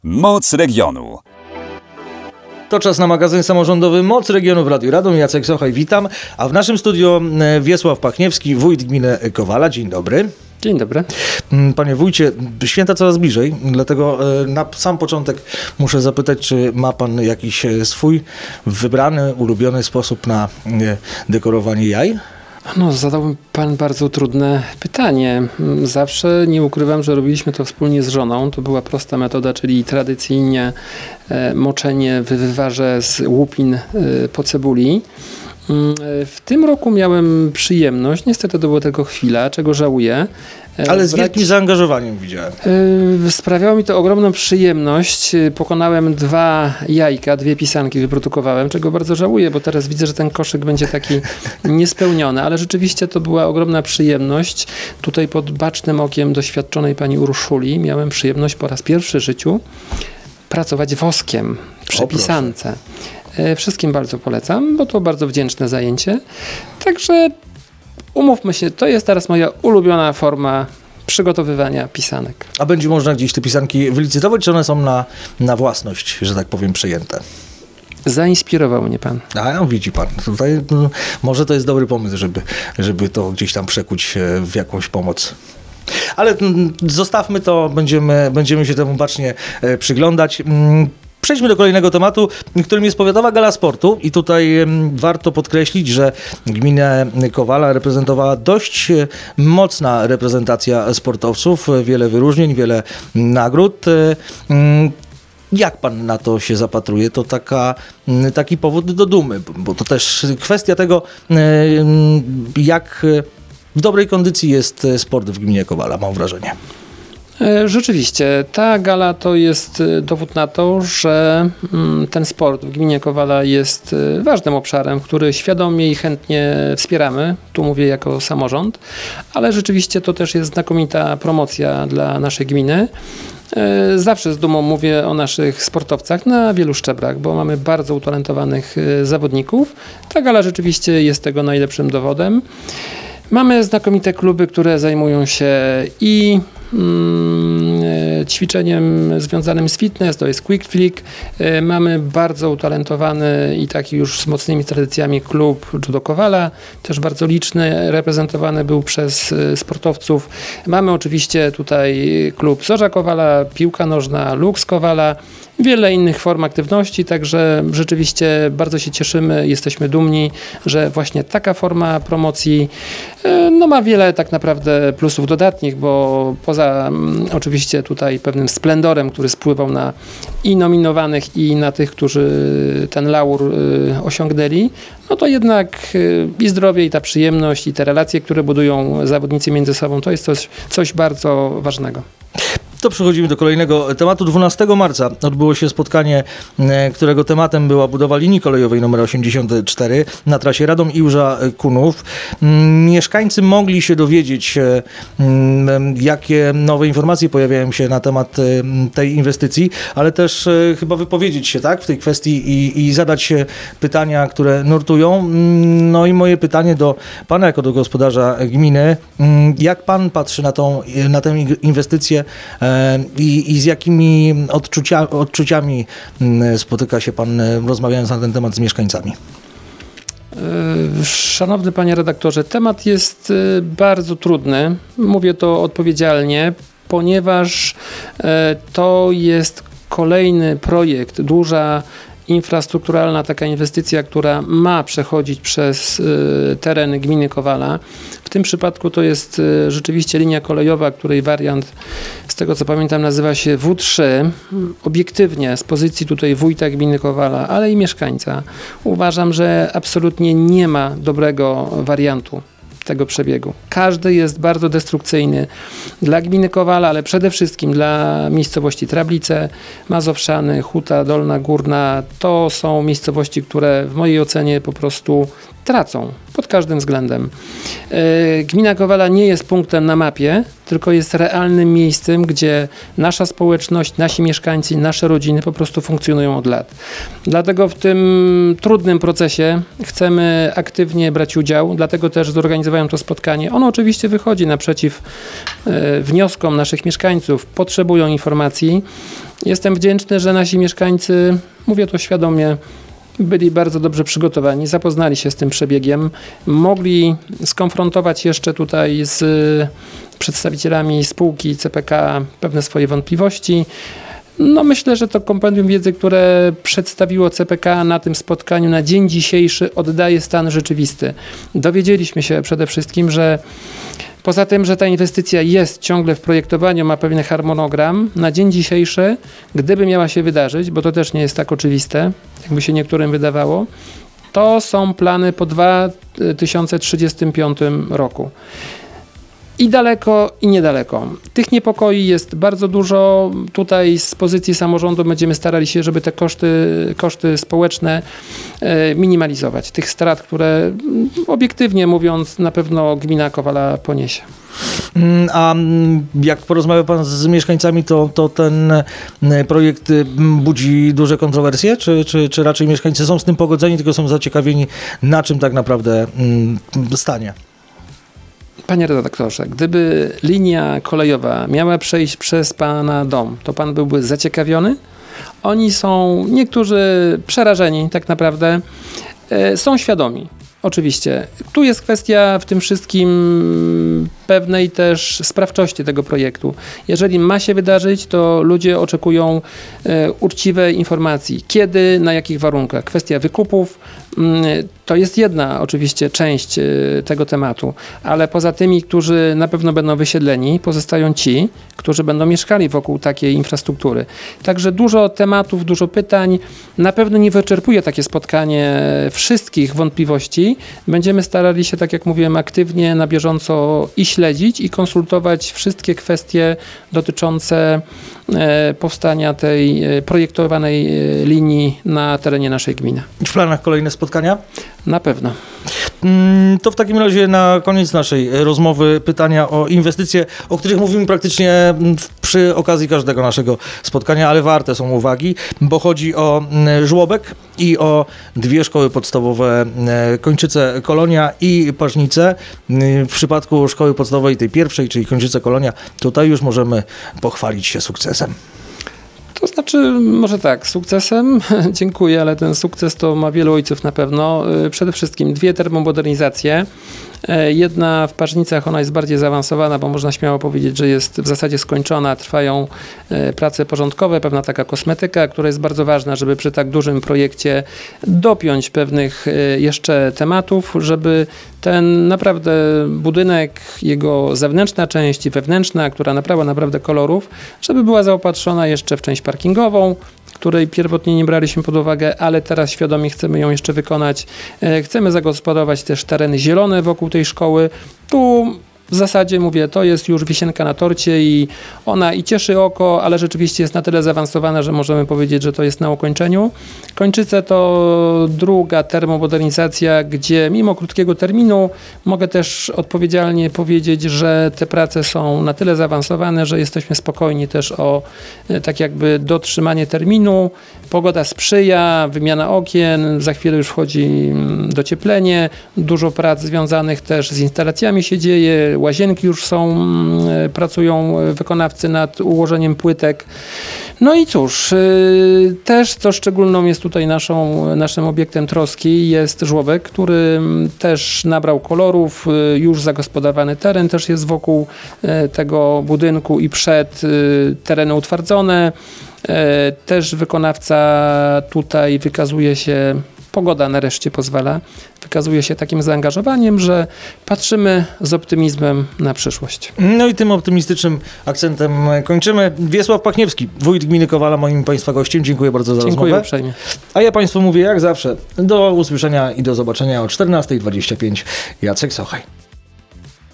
Moc regionu. To czas na magazyn samorządowy Moc Regionu w Radiu Radom. Jacek Sochaj, witam. A w naszym studiu Wiesław Pachniewski, wójt gminy Kowala. Dzień dobry. Dzień dobry. Panie wójcie, święta coraz bliżej, dlatego na sam początek muszę zapytać, czy ma pan jakiś swój wybrany, ulubiony sposób na dekorowanie jaj? No, zadał mi pan bardzo trudne pytanie. Zawsze nie ukrywam, że robiliśmy to wspólnie z żoną. To była prosta metoda, czyli tradycyjnie moczenie w wywarze z łupin po cebuli. W tym roku miałem przyjemność, niestety to była tylko chwila, czego żałuję. Ale z wielkim zaangażowaniem widziałem. Sprawiało mi to ogromną przyjemność. Pokonałem 2 jajka, 2 pisanki wyprodukowałem, czego bardzo żałuję, bo teraz widzę, że ten koszyk będzie taki niespełniony, ale rzeczywiście to była ogromna przyjemność. Tutaj pod bacznym okiem doświadczonej pani Urszuli miałem przyjemność po raz pierwszy w życiu pracować woskiem przy pisance. Wszystkim bardzo polecam, bo to bardzo wdzięczne zajęcie. Także umówmy się, to jest teraz moja ulubiona forma przygotowywania pisanek. A będzie można gdzieś te pisanki wylicytować, czy one są na własność, że tak powiem, przejęte? Zainspirował mnie pan. A widzi pan, tutaj może to jest dobry pomysł, żeby to gdzieś tam przekuć w jakąś pomoc. Ale zostawmy to, będziemy się temu bacznie przyglądać. Przejdźmy do kolejnego tematu, którym jest Powiatowa Gala Sportu i tutaj warto podkreślić, że gminę Kowala reprezentowała dość mocna reprezentacja sportowców, wiele wyróżnień, wiele nagród. Jak pan na to się zapatruje? To taki powód do dumy, bo to też kwestia tego, jak w dobrej kondycji jest sport w gminie Kowala, mam wrażenie. Rzeczywiście, ta gala to jest dowód na to, że ten sport w gminie Kowala jest ważnym obszarem, który świadomie i chętnie wspieramy. Tu mówię jako samorząd, ale rzeczywiście to też jest znakomita promocja dla naszej gminy. Zawsze z dumą mówię o naszych sportowcach na wielu szczeblach, bo mamy bardzo utalentowanych zawodników. Ta gala rzeczywiście jest tego najlepszym dowodem. Mamy znakomite kluby, które zajmują się i ćwiczeniem związanym z fitness, to jest Quick Flick. Mamy bardzo utalentowany i taki już z mocnymi tradycjami klub Judo Kowala, też bardzo liczny, reprezentowany był przez sportowców. Mamy oczywiście tutaj klub Zorza Kowala, piłka nożna, Lux Kowala, wiele innych form aktywności, także rzeczywiście bardzo się cieszymy, jesteśmy dumni, że właśnie taka forma promocji ma wiele tak naprawdę plusów dodatnich, bo poza oczywiście tutaj pewnym splendorem, który spływał na i nominowanych, i na tych, którzy ten laur osiągnęli, no to jednak i zdrowie, i ta przyjemność, i te relacje, które budują zawodnicy między sobą, to jest coś bardzo ważnego. To przechodzimy do kolejnego tematu. 12 marca odbyło się spotkanie, którego tematem była budowa linii kolejowej nr 84 na trasie Radom-Iłża-Kunów. Mieszkańcy mogli się dowiedzieć, jakie nowe informacje pojawiają się na temat tej inwestycji, ale też chyba wypowiedzieć się w tej kwestii i zadać pytania, które nurtują. No i moje pytanie do pana jako do gospodarza gminy. Jak pan patrzy na tę inwestycję i z jakimi odczuciami spotyka się pan, rozmawiając na ten temat z mieszkańcami? Szanowny panie redaktorze, temat jest bardzo trudny. Mówię to odpowiedzialnie, ponieważ to jest kolejny projekt, duża infrastrukturalna taka inwestycja, która ma przechodzić przez teren gminy Kowala. W tym przypadku to jest rzeczywiście linia kolejowa, której wariant, z tego co pamiętam, nazywa się W3. Obiektywnie z pozycji tutaj wójta gminy Kowala, ale i mieszkańca, uważam, że absolutnie nie ma dobrego wariantu tego przebiegu. Każdy jest bardzo destrukcyjny dla gminy Kowala, ale przede wszystkim dla miejscowości Trablice, Mazowszany, Huta Dolna Górna. To są miejscowości, które w mojej ocenie po prostu tracą pod każdym względem. Gmina Kowala nie jest punktem na mapie, tylko jest realnym miejscem, gdzie nasza społeczność, nasi mieszkańcy, nasze rodziny po prostu funkcjonują od lat. Dlatego w tym trudnym procesie chcemy aktywnie brać udział, dlatego też zorganizowałem to spotkanie. Ono oczywiście wychodzi naprzeciw wnioskom naszych mieszkańców, potrzebują informacji. Jestem wdzięczny, że nasi mieszkańcy, mówię to świadomie, byli bardzo dobrze przygotowani, zapoznali się z tym przebiegiem, mogli skonfrontować jeszcze tutaj z przedstawicielami spółki CPK pewne swoje wątpliwości. No myślę, że to kompendium wiedzy, które przedstawiło CPK na tym spotkaniu na dzień dzisiejszy, oddaje stan rzeczywisty. Dowiedzieliśmy się przede wszystkim, że poza tym, że ta inwestycja jest ciągle w projektowaniu, ma pewien harmonogram, na dzień dzisiejszy, gdyby miała się wydarzyć, bo to też nie jest tak oczywiste, jakby się niektórym wydawało, to są plany po 2035 roku. I daleko, i niedaleko. Tych niepokoi jest bardzo dużo. Tutaj z pozycji samorządu będziemy starali się, żeby te koszty społeczne minimalizować. Tych strat, które obiektywnie mówiąc na pewno gmina Kowala poniesie. A jak porozmawia pan z mieszkańcami, to ten projekt budzi duże kontrowersje? Czy raczej mieszkańcy są z tym pogodzeni, tylko są zaciekawieni, na czym tak naprawdę stanie? Panie redaktorze, gdyby linia kolejowa miała przejść przez pana dom, to pan byłby zaciekawiony? Oni są, niektórzy przerażeni tak naprawdę, są świadomi. Oczywiście. Tu jest kwestia w tym wszystkim pewnej też sprawczości tego projektu. Jeżeli ma się wydarzyć, to ludzie oczekują uczciwej informacji. Kiedy, na jakich warunkach. Kwestia wykupów to jest jedna oczywiście część tego tematu, ale poza tymi, którzy na pewno będą wysiedleni, pozostają ci, którzy będą mieszkali wokół takiej infrastruktury. Także dużo tematów, dużo pytań. Na pewno nie wyczerpuje takie spotkanie wszystkich wątpliwości. Będziemy starali się, tak jak mówiłem, aktywnie, na bieżąco i śledzić, i konsultować wszystkie kwestie dotyczące powstania tej projektowanej linii na terenie naszej gminy. W planach kolejne spotkania? Na pewno. To w takim razie na koniec naszej rozmowy pytania o inwestycje, o których mówimy praktycznie przy okazji każdego naszego spotkania, ale warte są uwagi, bo chodzi o żłobek i o dwie szkoły podstawowe, Kończyce Kolonia i Paźnice. W przypadku szkoły podstawowej, tej pierwszej, czyli Kończyce Kolonia, tutaj już możemy pochwalić się sukcesem. To znaczy, może tak, sukcesem, dziękuję, ale ten sukces to ma wielu ojców na pewno. Przede wszystkim dwie termomodernizacje. Jedna w Paźnicach, ona jest bardziej zaawansowana, bo można śmiało powiedzieć, że jest w zasadzie skończona. Trwają prace porządkowe, pewna taka kosmetyka, która jest bardzo ważna, żeby przy tak dużym projekcie dopiąć pewnych jeszcze tematów, żeby ten naprawdę budynek, jego zewnętrzna część i wewnętrzna, która nabrała naprawdę kolorów, żeby była zaopatrzona jeszcze w część parkingową, której pierwotnie nie braliśmy pod uwagę, ale teraz świadomie chcemy ją jeszcze wykonać. Chcemy zagospodarować też tereny zielone wokół tej szkoły. Tu w zasadzie mówię, to jest już wisienka na torcie i ona i cieszy oko, ale rzeczywiście jest na tyle zaawansowana, że możemy powiedzieć, że to jest na ukończeniu. Kończyce to druga termomodernizacja, gdzie mimo krótkiego terminu mogę też odpowiedzialnie powiedzieć, że te prace są na tyle zaawansowane, że jesteśmy spokojni też o tak jakby dotrzymanie terminu. Pogoda sprzyja, wymiana okien, za chwilę już wchodzi docieplenie, dużo prac związanych też z instalacjami się dzieje, łazienki już są, pracują wykonawcy nad ułożeniem płytek. No i cóż, też co szczególną jest tutaj naszym obiektem troski jest żłobek, który też nabrał kolorów, już zagospodarowany teren też jest wokół tego budynku i przed tereny utwardzone. Też wykonawca tutaj wykazuje się, pogoda nareszcie pozwala, wykazuje się takim zaangażowaniem, że patrzymy z optymizmem na przyszłość. No i tym optymistycznym akcentem kończymy. Wiesław Pachniewski, wójt gminy Kowala, moim Państwa gościem. Dziękuję bardzo za rozmowę. Dziękuję uprzejmie. A ja Państwu mówię jak zawsze, do usłyszenia i do zobaczenia o 14:25. Jacek Sochaj.